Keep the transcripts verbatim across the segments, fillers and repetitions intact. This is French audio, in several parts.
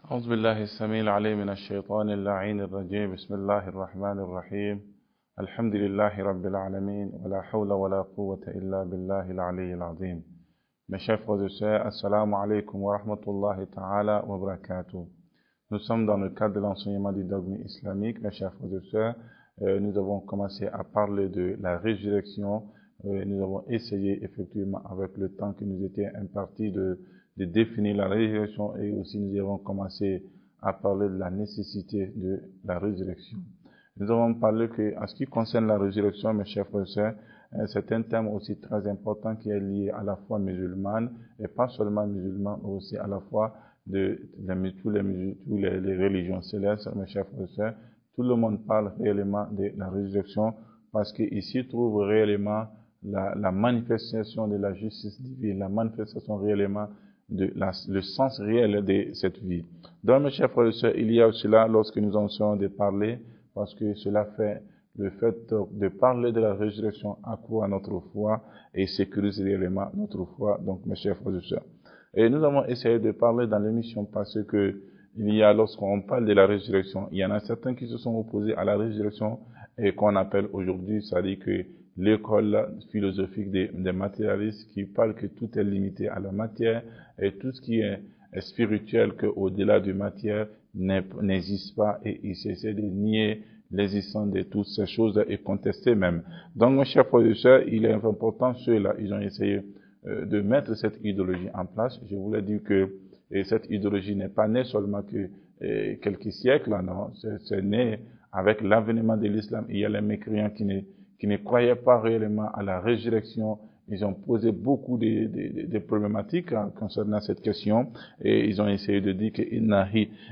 أعوذ بالله السميع العليم من الشيطان اللعين الرجيم بسم الله الرحمن الرحيم الحمد لله رب العالمين ولا حول ولا قوة إلا بالله العلي العظيم. Mes chers frères et sœurs, assalamu alaikum wa rahmatullahi ta'ala wa barakatuh. Nous sommes dans le cadre de l'enseignement du dogme islamique. Mes chers frères et sœurs, euh, nous avons commencé à parler de la résurrection. Euh, nous avons essayé effectivement avec le temps qui nous était imparti de de définir la résurrection et aussi nous avons commencé à parler de la nécessité de la résurrection. Nous avons parlé que, en ce qui concerne la résurrection, mes chers frères et sœurs, c'est un thème aussi très important qui est lié à la foi musulmane et pas seulement musulmane, mais aussi à la foi de, de, de tous les, tous les, les religions célestes, mes chers frères et sœurs. Tout le monde parle réellement de la résurrection parce qu'ici trouve réellement la, la manifestation de la justice divine, la manifestation réellement de la, le sens réel de cette vie. Donc, mes chers frères et sœurs, il y a cela lorsque nous en sommes de parler, parce que cela fait le fait de parler de la résurrection accroît notre foi et sécurise réellement notre foi. Donc, mes chers frères et sœurs. Et nous avons essayé de parler dans l'émission parce que il y a, lorsqu'on parle de la résurrection, il y en a certains qui se sont opposés à la résurrection et qu'on appelle aujourd'hui, c'est-à-dire que l'école philosophique des, des matérialistes qui parle que tout est limité à la matière et tout ce qui est, est spirituel qu'au-delà de matière n'existe pas et ils essaient de nier l'existence de toutes ces choses et contester même. Donc, mes chers frères et sœurs, il est important, ceux-là, ils ont essayé euh, de mettre cette idéologie en place. Je voulais dire que et cette idéologie n'est pas née seulement que euh, quelques siècles, non, c'est né avec l'avènement de l'islam. Il y a les mécréants qui ne qui ne croyaient pas réellement à la résurrection. Ils ont posé beaucoup de, de, de problématiques hein, concernant cette question et ils ont essayé de dire que inna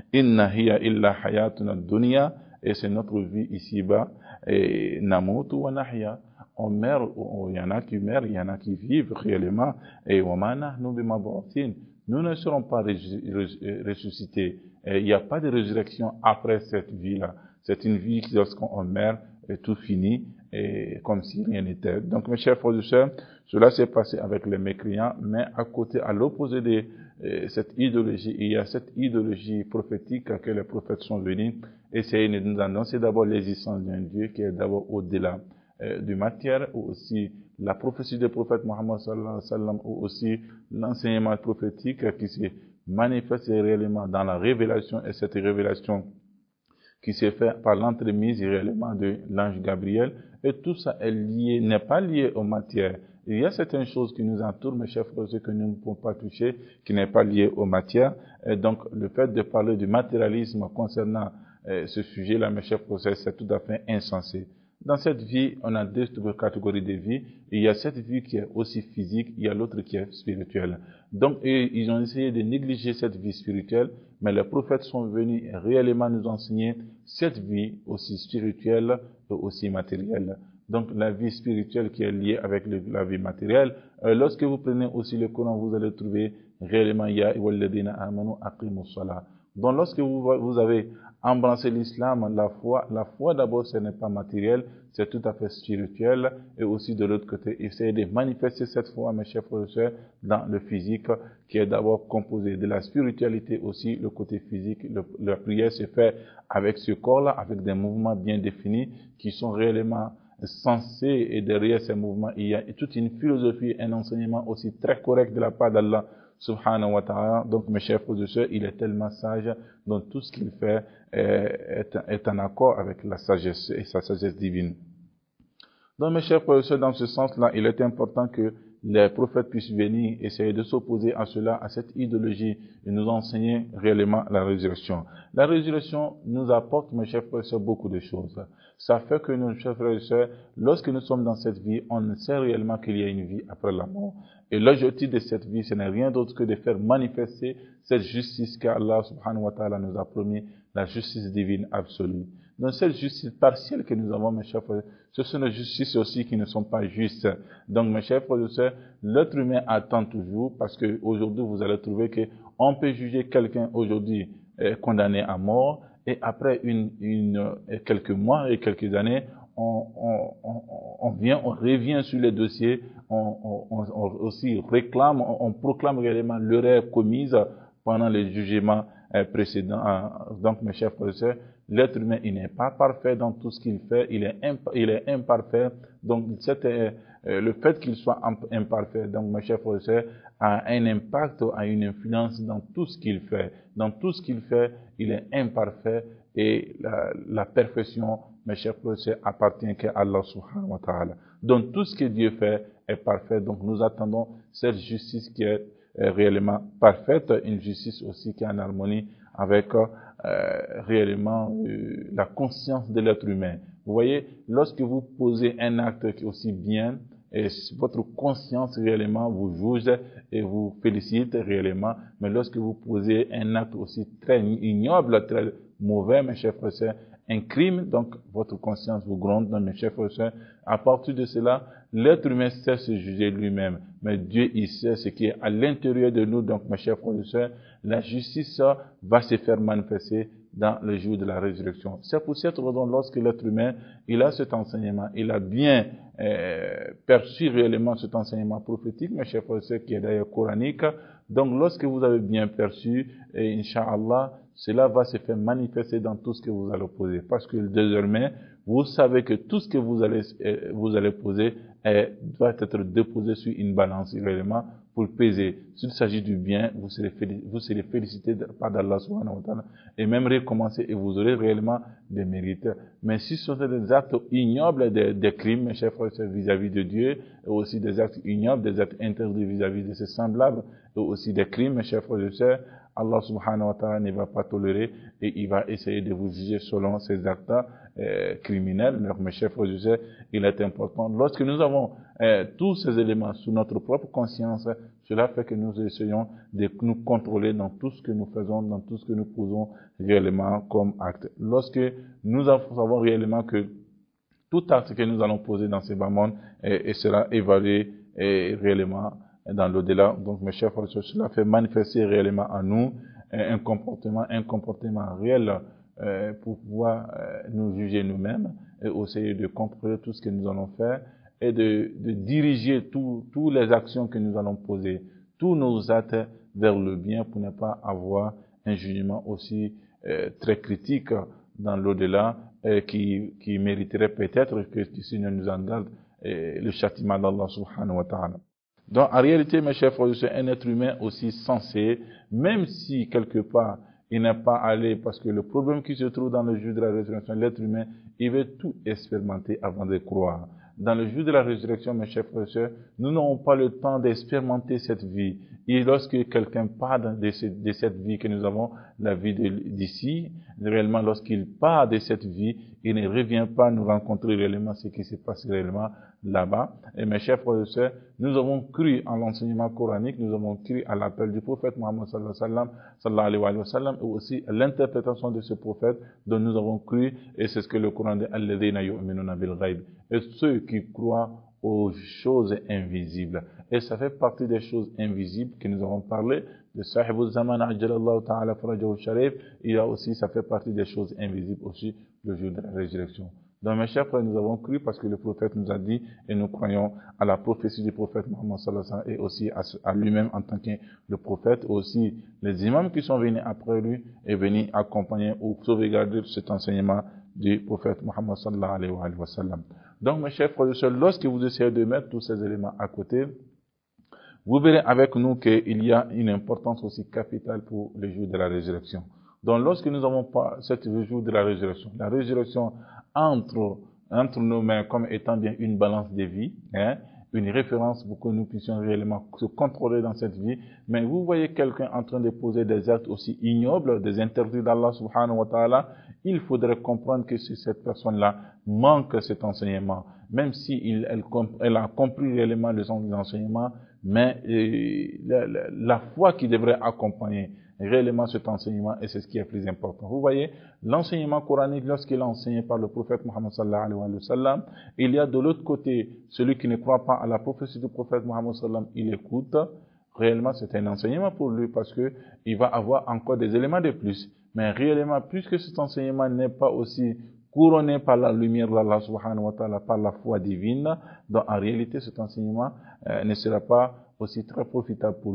hiya illa hayatuna dunya, et c'est notre vie ici-bas, et namutu wa nahya, on meurt, il y en a qui meurent, il y en a qui vivent réellement, et wa ma nahnu bimab'uthin, nous ne serons pas ressuscités, et il n'y a pas de résurrection après cette vie-là. C'est une vie qui, lorsqu'on meurt, est tout fini, et comme si rien n'était. Donc, mes chers frères et sœurs, cela s'est passé avec les mécréants, mais à côté, à l'opposé de euh, cette idéologie, il y a cette idéologie prophétique que les prophètes sont venus essayer de nous annoncer d'abord l'existence d'un Dieu qui est d'abord au-delà euh, du matière, ou aussi la prophétie du prophète Mohammed sallallahu alayhi wa sallam, ou aussi l'enseignement prophétique qui se manifeste réellement dans la révélation, et cette révélation qui s'est fait par l'entremise réellement de l'ange Gabriel, et tout ça est lié, n'est pas lié aux matières. Il y a certaines choses qui nous entourent, mes chers frères, que nous ne pouvons pas toucher, qui n'est pas lié aux matières. Et donc, le fait de parler du matérialisme concernant euh, ce sujet-là, mes chers frères, c'est tout à fait insensé. Dans cette vie, on a deux catégories de vie. Il y a cette vie qui est aussi physique, il y a l'autre qui est spirituelle. Donc, ils ont essayé de négliger cette vie spirituelle, mais les prophètes sont venus réellement nous enseigner cette vie aussi spirituelle et aussi matérielle. Donc, la vie spirituelle qui est liée avec le, la vie matérielle. Euh, lorsque vous prenez aussi le Coran, vous allez trouver réellement ya walladina amanu aqimus salah. Donc, lorsque vous, vous avez embrasser l'islam, la foi, la foi d'abord ce n'est pas matériel, c'est tout à fait spirituel, et aussi de l'autre côté, essayer de manifester cette foi, mes chers frères et sœurs, dans le physique, qui est d'abord composé de la spiritualité aussi, le côté physique. Le, la prière se fait avec ce corps-là, avec des mouvements bien définis, qui sont réellement sensés, et derrière ces mouvements, il y a toute une philosophie, un enseignement aussi très correct de la part d'Allah, subhanahu wa ta'ala. Donc, mes chers frères et sœurs, il est tellement sage, dans tout ce qu'il fait est, est en accord avec la sagesse et sa sagesse divine. Donc, mes chers frères et sœurs, dans ce sens-là, il est important que les prophètes puissent venir essayer de s'opposer à cela, à cette idéologie, et nous enseigner réellement la résurrection. La résurrection nous apporte, mes chers frères et sœurs, beaucoup de choses. Ça fait que, nos chers frères et sœurs, lorsque nous sommes dans cette vie, on ne sait réellement qu'il y a une vie après la mort. Et l'objectif de cette vie, ce n'est rien d'autre que de faire manifester cette justice qu'Allah subhanahu wa ta'ala nous a promis, la justice divine absolue. Donc cette justice partielle que nous avons, mes chers frères, ce sont des justices aussi qui ne sont pas justes. Donc mes chers frères et sœurs, l'être humain attend toujours, parce que aujourd'hui vous allez trouver que on peut juger quelqu'un aujourd'hui euh, condamné à mort, et après une, une, euh, quelques mois et quelques années, on, on, on, on vient, on revient sur les dossiers, on, on, on aussi réclame, on, on proclame réellement l'erreur commise pendant les jugements euh, précédents. Euh, donc, mes chers frères et sœurs, l'être humain, il n'est pas parfait dans tout ce qu'il fait, il est, imp il est imparfait. Donc, c'était euh, le fait qu'il soit imparfait, donc, mes chers frères et sœurs, a un impact, a une influence dans tout ce qu'il fait. Dans tout ce qu'il fait, il est imparfait et la, la perfection, mes chers frères et sœurs, appartient qu'à Allah subhanahu wa ta'ala. Donc, tout ce que Dieu fait est parfait. Donc, nous attendons cette justice qui est euh, réellement parfaite, une justice aussi qui est en harmonie avec euh, réellement euh, la conscience de l'être humain. Vous voyez, lorsque vous posez un acte qui est aussi bien, et votre conscience réellement vous juge et vous félicite réellement, mais lorsque vous posez un acte aussi très ignoble, très mauvais, mes chers frères et sœurs, un crime, donc votre conscience vous gronde, donc mes chers frères et sœurs, à partir de cela, l'être humain sait se juger lui-même, mais Dieu, il sait ce qui est à l'intérieur de nous, donc mes chers frères et sœurs, la justice va se faire manifester dans le jour de la résurrection. C'est pour cette raison, lorsque l'être humain, il a cet enseignement, il a bien euh, perçu réellement cet enseignement prophétique, mes chers frères et sœurs, qui est d'ailleurs coranique. Donc, lorsque vous avez bien perçu, et Inch'Allah, cela va se faire manifester dans tout ce que vous allez poser. Parce que désormais, vous savez que tout ce que vous allez, euh, vous allez poser euh, doit être déposé sur une balance réellement pour peser. S'il s'agit du bien, vous serez, vous serez félicité par Allah subhanahu wa ta'ala et même récompensé et vous aurez réellement des mérites. Mais si ce sont des actes ignobles, des, des crimes, mes chers frères et sœurs, vis-à-vis de Dieu, et aussi des actes ignobles, des actes interdits vis-à-vis de ses semblables, et aussi des crimes, mes chers frères et sœurs, Allah subhanahu wa ta'ala ne va pas tolérer et il va essayer de vous juger selon ces actes euh, criminels. Donc, mes chers frères et sœurs, il est important. Lorsque nous avons euh, tous ces éléments sous notre propre conscience, cela fait que nous essayons de nous contrôler dans tout ce que nous faisons, dans tout ce que nous posons réellement comme acte. Lorsque nous savons réellement que tout acte que nous allons poser dans ce bas monde et, et sera évalué et réellement dans l'au-delà. Donc, mes chers frères et sœurs, cela fait manifester réellement en nous un comportement, un comportement réel euh, pour pouvoir euh, nous juger nous-mêmes et aussi de contrôler tout ce que nous allons faire et de, de diriger toutes les actions que nous allons poser, tous nos actes vers le bien pour ne pas avoir un jugement aussi euh, très critique dans l'au-delà euh, qui, qui mériterait peut-être que le Seigneur nous en garde euh, le châtiment d'Allah subhanahu wa ta'ala. Donc, en réalité, mes chers frères, c'est un être humain aussi sensé, même si quelque part, il n'est pas allé, parce que le problème qui se trouve dans le jour de la résurrection, l'être humain, il veut tout expérimenter avant de croire. Dans le jour de la résurrection, mes chers frères et sœurs, nous n'aurons pas le temps d'expérimenter cette vie. Et lorsque quelqu'un part de, ce, de cette vie que nous avons, la vie d'ici, réellement, lorsqu'il part de cette vie, il ne revient pas nous rencontrer réellement ce qui se passe réellement là-bas. Et mes chers frères et sœurs, nous avons cru en l'enseignement coranique, nous avons cru à l'appel du prophète Mohammed sallallahu alayhi wa sallam, et aussi à l'interprétation de ce prophète dont nous avons cru, et c'est ce que le Coran dit, alladhina yu'minuna bil ghaib, et ceux qui croient aux choses invisibles. Et ça fait partie des choses invisibles que nous avons parlé de Sahibul Zaman ajjalallahu ta'ala farajahu sharif. Il y a aussi, ça fait partie des choses invisibles aussi, le jour de la résurrection. Donc, mes chers frères, nous avons cru parce que le prophète nous a dit et nous croyons à la prophétie du prophète Mohammed sallallahu alayhi wa sallam et aussi à, à lui-même en tant que le prophète. Aussi, les imams qui sont venus après lui et venus accompagner ou sauvegarder cet enseignement du prophète Mohammed sallallahu alayhi wa sallam. Donc, mes chers frères et sœurs, lorsque vous essayez de mettre tous ces éléments à côté, vous verrez avec nous qu'il y a une importance aussi capitale pour le jour de la résurrection. Donc, lorsque nous avons pas cette jour de la résurrection, la résurrection entre, entre nos mains comme étant bien une balance de vie, hein, une référence pour que nous puissions réellement se contrôler dans cette vie. Mais vous voyez quelqu'un en train de poser des actes aussi ignobles, des interdits d'Allah subhanahu wa ta'ala, il faudrait comprendre que si cette personne-là manque cet enseignement, même si il, elle, elle a compris réellement le sens de l'enseignement, mais euh, la, la, la foi qui devrait accompagner réellement cet enseignement, et c'est ce qui est plus important. Vous voyez, l'enseignement coranique, lorsqu'il est enseigné par le prophète Mohammed sallallahu alayhi wa sallam, il y a de l'autre côté celui qui ne croit pas à la prophétie du prophète Mohammed sallallahu alayhi wa sallam, il écoute. Réellement, c'est un enseignement pour lui parce que il va avoir encore des éléments de plus. Mais réellement, puisque cet enseignement n'est pas aussi couronné par la lumière d'Allah subhanahu wa ta'ala, par la foi divine, donc en réalité, cet enseignement euh, ne sera pas aussi très profitable pour lui.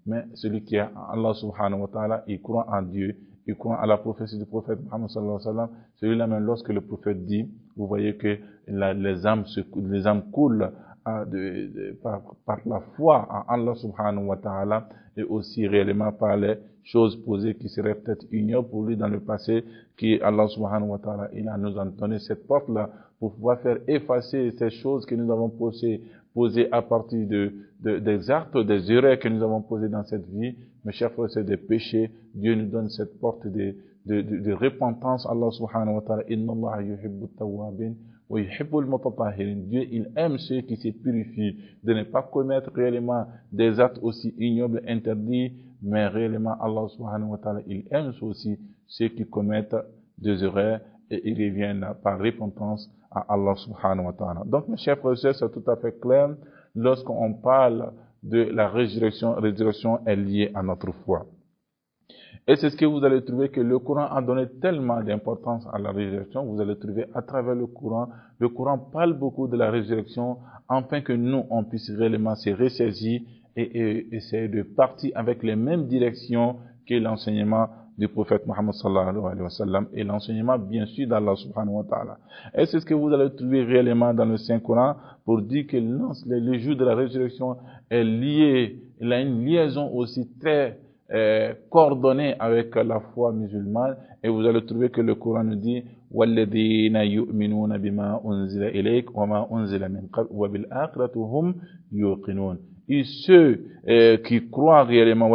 mais celui qui est Allah subhanahu wa ta'ala, il croit en Dieu, il croit à la prophétie du prophète Muhammad sallallahu alayhi wa sallam. Celui-là même, lorsque le prophète dit, vous voyez que la, les âmes se, les âmes coulent à, de, de, par, par la foi en Allah subhanahu wa ta'ala, et aussi réellement par les choses posées qui seraient peut-être ignobles pour lui dans le passé, qui Allah subhanahu wa ta'ala, il a nous a donné cette porte-là pour pouvoir faire effacer ces choses que nous avons posées, posées à partir de, de, des actes, des erreurs que nous avons posées dans cette vie. Mes chers frères, c'est des péchés. Dieu nous donne cette porte de, de, de, de repentance. Allah subhanahu wa ta'ala, inna Allah yuhibbu tawwabin wa yuhibbu al-mutatahhirin. Dieu, il aime ceux qui se purifient, de ne pas commettre réellement des actes aussi ignobles, interdits, mais réellement Allah subhanahu wa ta'ala, il aime aussi ceux qui commettent des erreurs et ils reviennent par repentance à Allah subhanahu wa ta'ala. Donc, mes chers frères et sœurs, c'est tout à fait clair. Lorsqu'on parle de la résurrection, résurrection est liée à notre foi. Et c'est ce que vous allez trouver que le Coran a donné tellement d'importance à la résurrection. Vous allez trouver à travers le Coran, le Coran parle beaucoup de la résurrection, afin que nous, on puisse réellement se ressaisir et, et essayer de partir avec les mêmes directions que l'enseignement du prophète Muhammad sallallahu alayhi wa sallam et l'enseignement bien sûr d'Allah subhanahu wa ta'ala. Et c'est ce que vous allez trouver réellement dans le Saint-Coran pour dire que le jour de la résurrection est lié, il a une liaison aussi très euh, coordonnée avec la foi musulmane, et vous allez trouver que le Coran nous dit وَالَّذِينَ يُؤْمِنُونَ بِمَا أُنزِلَ إِلَيْكَ وَمَا أُنزِلَ مِنْ قَبْلِكَ وَبِالْآخِرَةِ هُمْ يُوقِنُونَ. Et ceux euh, qui croient réellement,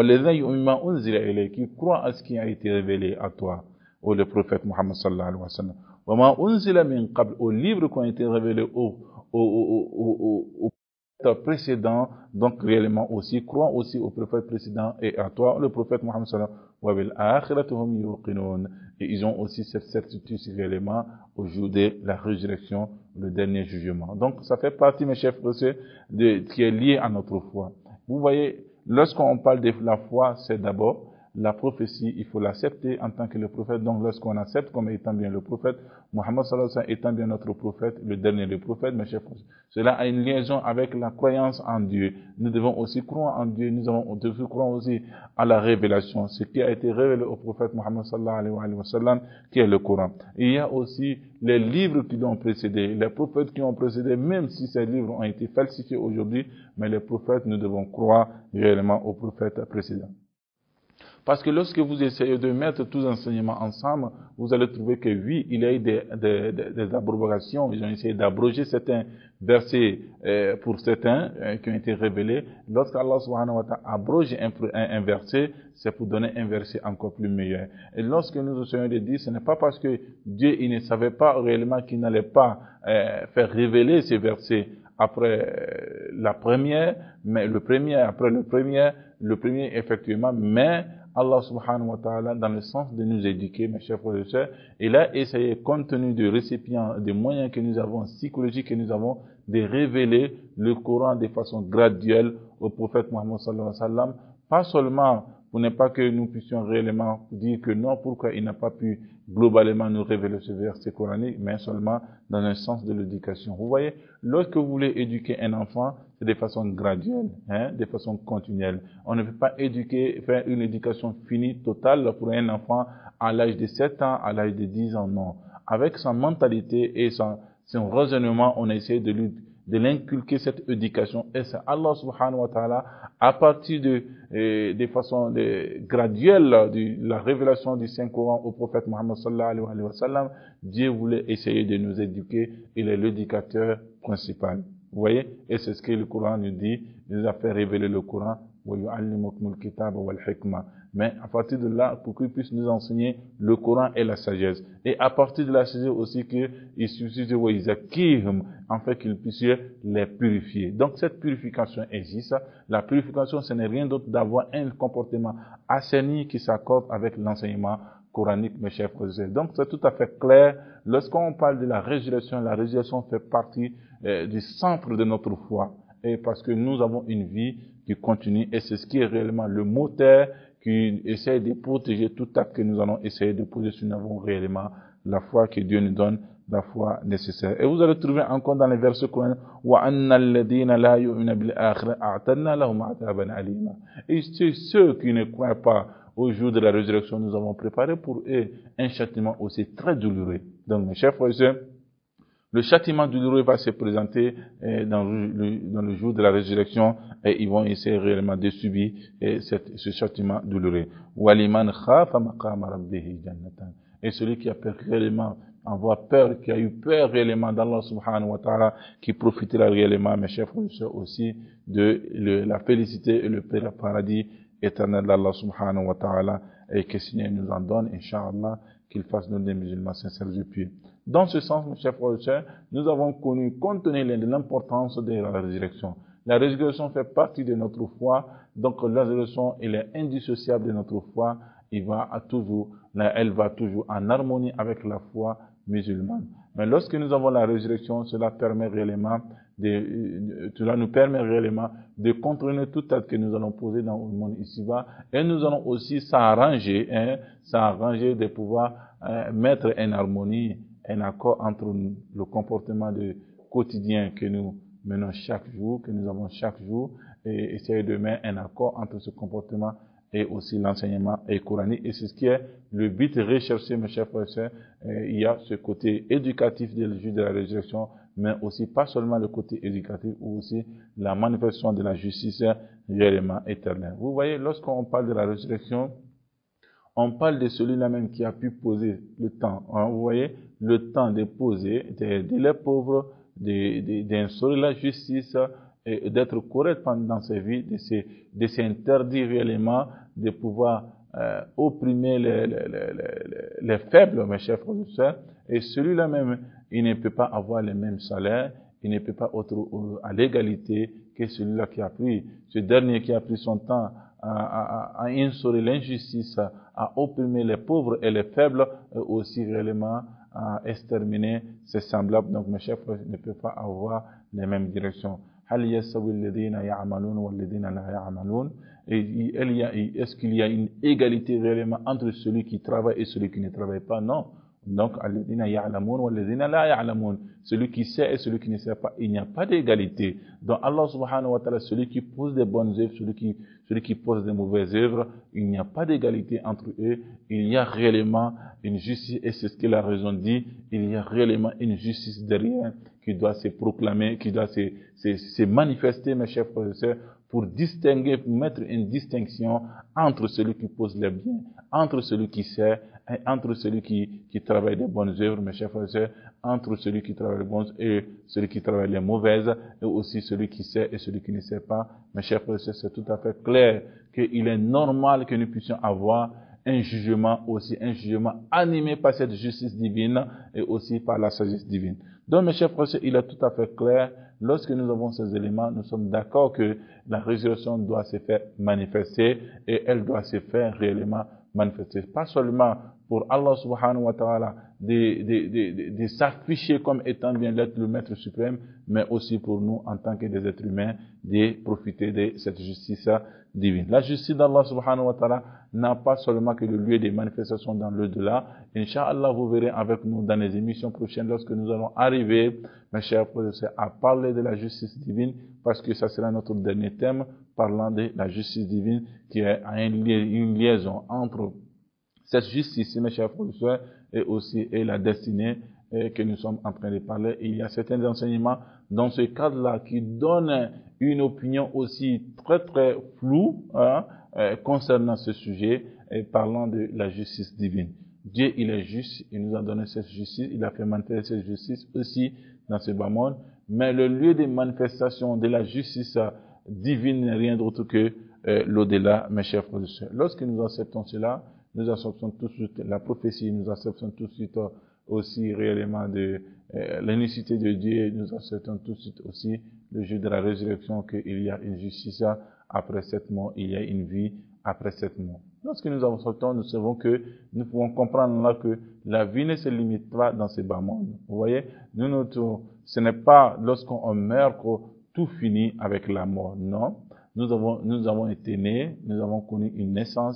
qui croient à ce qui a été révélé à toi, au le prophète Muhammad sallallahu alayhi wa sallam, au livre qui a été révélé au, au, au, au, au, au précédent, donc réellement aussi, croient aussi au prophète précédent et à toi, le prophète Muhammad sallallahu alayhi wa sallam, et ils ont aussi cette certitude réellement au jour de la résurrection, le dernier jugement. Donc, ça fait partie, mes chers frères, de, qui est lié à notre foi. Vous voyez, lorsqu'on parle de la foi, c'est d'abord la prophétie, il faut l'accepter en tant que le prophète. Donc, lorsqu'on accepte comme étant bien le prophète, Muhammad sallallahu alayhi wa sallam étant bien notre prophète, le dernier des prophètes, mes chers frères, cela a une liaison avec la croyance en Dieu. Nous devons aussi croire en Dieu, nous devons, devons croire aussi à la révélation, ce qui a été révélé au prophète Muhammad sallallahu alayhi wa sallam, qui est le Coran. Et il y a aussi les livres qui l'ont précédé, les prophètes qui ont précédé, même si ces livres ont été falsifiés aujourd'hui, mais les prophètes, nous devons croire réellement aux prophètes précédents. Parce que lorsque vous essayez de mettre tous les enseignements ensemble, vous allez trouver que oui, il y a eu des, des, des, des abrogations. Ils ont essayé d'abroger certains versets euh, pour certains euh, qui ont été révélés. Lorsque Allah subhanahu wa ta'ala abroge un, un, un verset, c'est pour donner un verset encore plus meilleur. Et lorsque nous essayons de dire, ce n'est pas parce que Dieu il ne savait pas réellement qu'il n'allait pas euh, faire révéler ces versets après euh, la première, mais le premier, après le premier, le premier effectivement, mais Allah subhanahu wa ta'ala, dans le sens de nous éduquer, mes chers frères et sœurs, il a essayé, compte tenu du récipient, des moyens que nous avons, psychologiques que nous avons, de révéler le Coran de façon graduelle au prophète Muhammad sallallahu alayhi wa sallam, pas seulement pour ne pas que nous puissions réellement dire que non, pourquoi il n'a pas pu globalement nous révéler ce verset coranique, mais seulement dans un sens de l'éducation. Vous voyez, lorsque vous voulez éduquer un enfant, c'est de façon graduelle, hein, de façon continuelle. On ne peut pas éduquer, faire une éducation finie, totale pour un enfant à l'âge de sept ans, à l'âge de dix ans, non. Avec sa mentalité et son, son raisonnement, on essaie de lui de l'inculquer cette éducation, et c'est Allah subhanahu wa ta'ala, à partir de, euh, de façon de, graduelle, de la révélation du Saint-Coran au prophète Muhammad sallallahu alayhi wa sallam, Dieu voulait essayer de nous éduquer, il est l'éducateur principal. Vous voyez? Et c'est ce que le Coran nous dit, il nous a fait révéler le Coran, mais à partir de là, pour qu'il puisse nous enseigner le Coran et la sagesse. Et à partir de la sagesse aussi qu'il suffit de Wa'izakihum, en fait qu'il puisse les purifier. Donc cette purification existe. La purification, ce n'est rien d'autre d'avoir un comportement assaini qui s'accorde avec l'enseignement coranique, mes chers frères. Donc c'est tout à fait clair. Lorsqu'on parle de la résurrection, la résurrection fait partie euh, du centre de notre foi. Et parce que nous avons une vie qui continue, et c'est ce qui est réellement le moteur qui essaie de protéger tout acte que nous allons essayer de poser si nous avons réellement la foi que Dieu nous donne la foi nécessaire. Et vous allez trouver encore dans les versets coraniques, وَأَنَّ الَّذِينَ لَا يُؤْمِنُونَ بِالْآخِرَةِ أَعْتَدْنَا لَهُمْ عَذَابًا أَلِيمًا. Et ceux qui ne croient pas au jour de la résurrection, nous avons préparé pour eux un châtiment aussi très douloureux. Donc, mes chers frères et sœurs, le châtiment douloureux va se présenter euh, dans, le, dans le jour de la résurrection et ils vont essayer réellement de subir euh, cette, ce châtiment douloureux. وَلِمَنْ خَافَ مَقَامَ رَبِّهِ جَنَّتَانِ. Et celui qui a peur réellement, avoir peur, qui a eu peur réellement d'Allah subhanahu wa ta'ala, qui profitera réellement, mes chers frères et sœurs, aussi de le, la félicité et le paradis éternel d'Allah subhanahu wa ta'ala, et que Seigneur nous en donne, Inch'Allah, qu'il fasse nous des musulmans sincères et pieux. Dans ce sens, mes chers frères et sœurs, nous avons connu, compte tenu de l'importance de la résurrection. La résurrection fait partie de notre foi, donc la résurrection, elle est indissociable de notre foi, il va à toujours, elle va toujours en harmonie avec la foi musulmane. Mais lorsque nous avons la résurrection, cela permet réellement de, cela nous permet réellement de contrôler tout acte que nous allons poser dans le monde ici-bas, et nous allons aussi s'arranger, hein, s'arranger de pouvoir euh, mettre en harmonie, un accord entre le comportement de quotidien que nous menons chaque jour, que nous avons chaque jour, et essayer de mettre un accord entre ce comportement et aussi l'enseignement coranique. Et c'est ce qui est le but recherché, mes chers frères et sœurs. Il y a ce côté éducatif du jour de la résurrection, mais aussi pas seulement le côté éducatif, ou aussi la manifestation de la justice réellement éternelle. Vous voyez, lorsqu'on parle de la résurrection, on parle de celui-là même qui a pu poser le temps. Hein, vous voyez, le temps de poser, d'aider les pauvres, d'instaurer la justice, et d'être correct pendant sa vie, de s'interdire réellement, de pouvoir euh, opprimer les, les, les, les, les faibles, mes chers frères et sœurs. Et celui-là même, il ne peut pas avoir le même salaire, il ne peut pas être à l'égalité que celui-là qui a pris, ce dernier qui a pris son temps à, à, à instaurer l'injustice, à, à opprimer les pauvres et les faibles, et aussi réellement à exterminer ses semblables. Donc mes chers frères ne peuvent pas avoir les mêmes directions. هل يستوي الذين يعملون والذين لا يعملون? Est-ce qu'il y a une égalité réellement entre celui qui travaille et celui qui ne travaille pas? Non. Donc, الذين يعلمون والذين لا يعلمون. Celui qui sait et celui qui ne sait pas, il n'y a pas d'égalité. Donc Allah subhanahu wa ta'ala, celui qui pose des bonnes œuvres, celui qui, celui qui pose des mauvaises œuvres, il n'y a pas d'égalité entre eux. Il y a réellement une justice, et c'est ce que la raison dit, il y a réellement une justice derrière qui doit se proclamer, qui doit se, se, se manifester, mes chers frères et sœurs, pour distinguer, pour mettre une distinction entre celui qui pose les biens, entre celui qui sait, et entre celui qui, qui travaille des bonnes œuvres, mes chers frères et sœurs, entre celui qui travaille les bonnes et celui qui travaille les mauvaises, et aussi celui qui sait et celui qui ne sait pas. Mes chers frères et sœurs, c'est tout à fait clair qu'il est normal que nous puissions avoir un jugement aussi, un jugement animé par cette justice divine et aussi par la sagesse divine. Donc, mes chers frères et sœurs, il est tout à fait clair, lorsque nous avons ces éléments, nous sommes d'accord que la résurrection doit se faire manifester et elle doit se faire réellement manifester. Pas seulement pour Allah subhanahu wa ta'ala de, de, de, de, de s'afficher comme étant bien l'être le maître suprême, mais aussi pour nous, en tant que des êtres humains, de profiter de cette justice divine. La justice d'Allah subhanahu wa ta'ala n'a pas seulement que le lieu des manifestations dans l'au-delà. Inch'Allah, vous verrez avec nous dans les émissions prochaines lorsque nous allons arriver, mes chers frères et sœurs, à parler de la justice divine, parce que ça sera notre dernier thème, parlant de la justice divine, qui est une liaison entre cette justice, mes chers frères et sœurs, et aussi et la destinée et que nous sommes en train de parler. Et il y a certains enseignements dans ce cadre-là qui donnent une opinion aussi très très floue hein, euh, concernant ce sujet, et parlant de la justice divine. Dieu, il est juste, il nous a donné cette justice, il a fait manifester cette justice aussi dans ce bas monde, mais le lieu de manifestation de la justice divine n'est rien d'autre que euh, l'au-delà, mes chers frères et sœurs. Lorsque nous acceptons cela, nous acceptons tout de suite la prophétie, nous acceptons tout de suite aussi réellement de euh, l'unicité de Dieu, nous acceptons tout de suite aussi le jour de la résurrection, qu'il y a une justice après cette mort, il y a une vie après cette mort. Lorsque nous acceptons, nous savons que nous pouvons comprendre là que la vie ne se limite pas dans ce bas monde. Vous voyez, nous, notre, ce n'est pas lorsqu'on meurt que tout finit avec la mort, non. Nous avons, nous avons été nés, nous avons connu une naissance,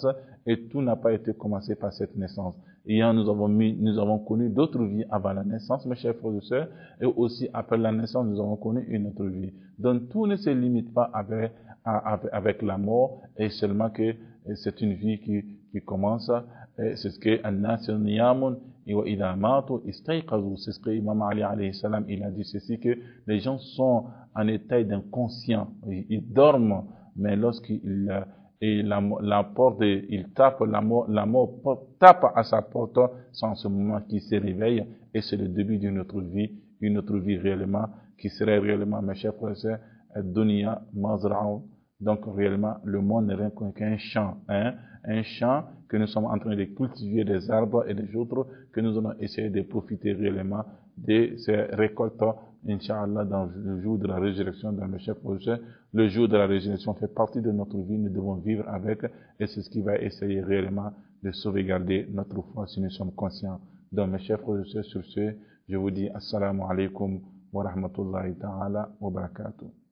et tout n'a pas été commencé par cette naissance. Et nous avons mis, nous avons connu d'autres vies avant la naissance, mes chers frères et sœurs, et aussi après la naissance, nous avons connu une autre vie. Donc tout ne se limite pas avec, avec la mort, et seulement que c'est une vie qui, qui commence. C'est ce que An-Nas Niyamun wa idha matu istayqazu. C'est ce que Imam Ali alayhi salam il a dit ceci, que les gens sont en état d'inconscient, ils dorment, mais lorsqu'ils et la, la porte, il tape, la mort, la mort tape à sa porte, c'est en ce moment qu'il se réveille, et c'est le début d'une autre vie, une autre vie réellement, qui serait réellement, mes chers frères et sœurs, Dunya Mazra'un. Donc réellement, le monde n'est rien qu'un champ, hein, un champ que nous sommes en train de cultiver des arbres et des autres, que nous allons essayer de profiter réellement de ces récoltes, Inch'Allah, dans le jour de la résurrection, dans le chef projet. Le jour de la résurrection fait partie de notre vie, nous devons vivre avec, et c'est ce qui va essayer réellement de sauvegarder notre foi si nous sommes conscients. Donc, mes chers frères et sœurs, sur ce, je vous dis assalamu alaikum wa rahmatullahi ta'ala wa barakatuh.